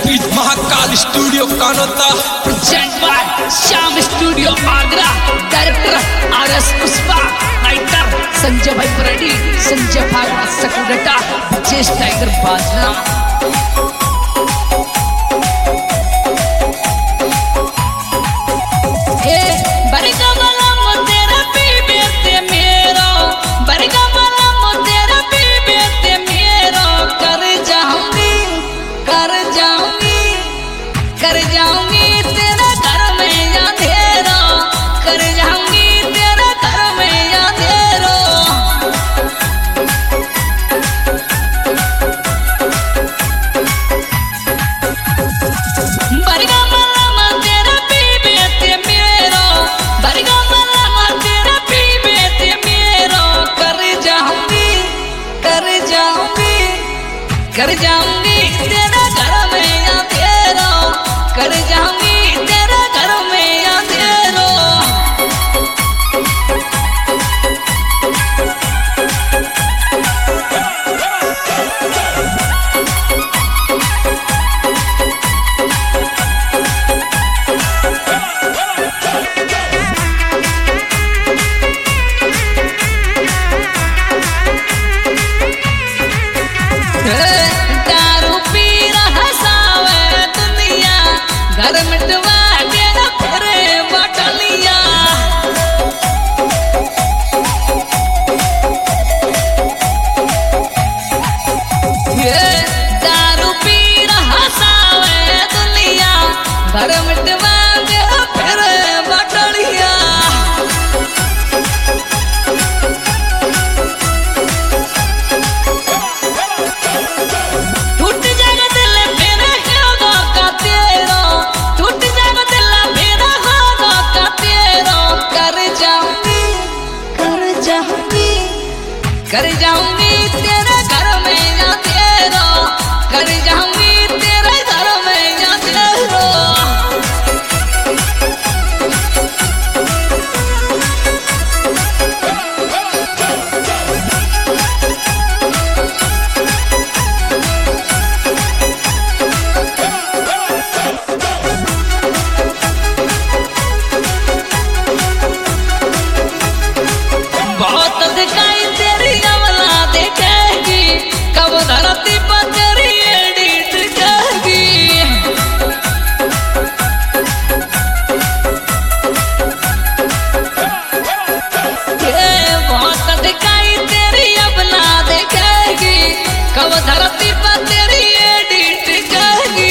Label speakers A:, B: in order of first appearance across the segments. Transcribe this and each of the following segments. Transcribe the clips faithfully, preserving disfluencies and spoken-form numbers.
A: Beat Mahakal studio Kanota
B: present by Shyam studio Agra. Director R S Pushpa, writer Sanjay भाई परेडी, संजय भाई सकुडटा, Vijesh tiger बाजना। कर जाऊंगी तेरा घर में अंधेरा, कर जाऊंगी तेरा घर में अंधेरा। बरगा मलमा तेरा पीबे ते मेरो, बरगा मलमा तेरा पीबे ते मेरो। कर जाऊंगी कर जाऊंगी कर जाऊंगी तेरा घर में अंधेरा, कर जाऊंगी तेरा घर में अंधेरो। दारू पी रहा सावे दुनिया, घर मिटवा के फिरे बटलिया। ये दारू पी रहा सावे दुनिया, घर मिटवा के फिरे बटलिया। टूट जाएगा दिल मेरा होगा का तेरा, टूट जाएगा दिल मेरा होगा का तेरा। कर जाऊंगी कर जाऊंगी कर जाऊंगी तेरे घर में अंधेरा, कर जाऊंगी तेरे घर में अंधेरा। बहुत दिखाई तेरी अवला देखेगी, कब धरती पर तेरी एड़ी टिकेगी। ये बहुत दिखाई तेरी अवला देखेगी, कब धरती पर तेरी एड़ी टिकेगी।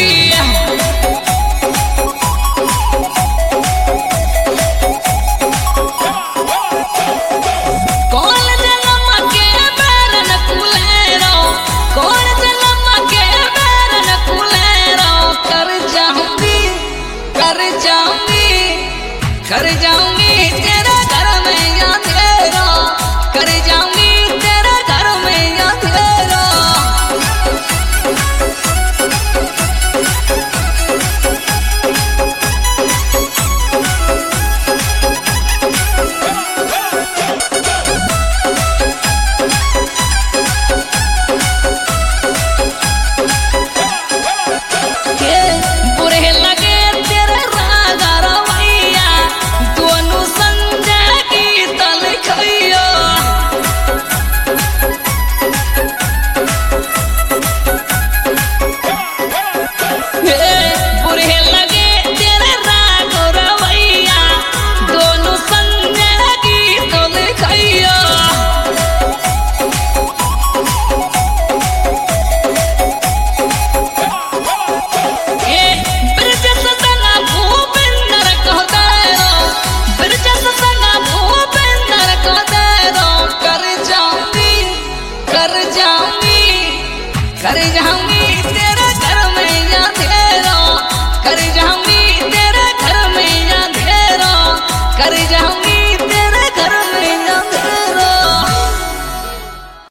B: कौन जन्म के बैरन कुलेरो, कौन जन्म के बैरन कुलेरो। कर जाऊंगी कर जाऊंगी कर जाऊंगी तेरे घर में अंधेरा, कर जाऊंगी तेरे घर में अंधेरा। के बुरे लगे तेरे राग रवैया, दोनों संजय की तलखैया। हे बुरे लगे तेरे राग रवैया, दोनों संजय की तलखैया। कर जाऊंगी कर जाऊंगी तेरे घर में अंधेरा, कर जाऊंगी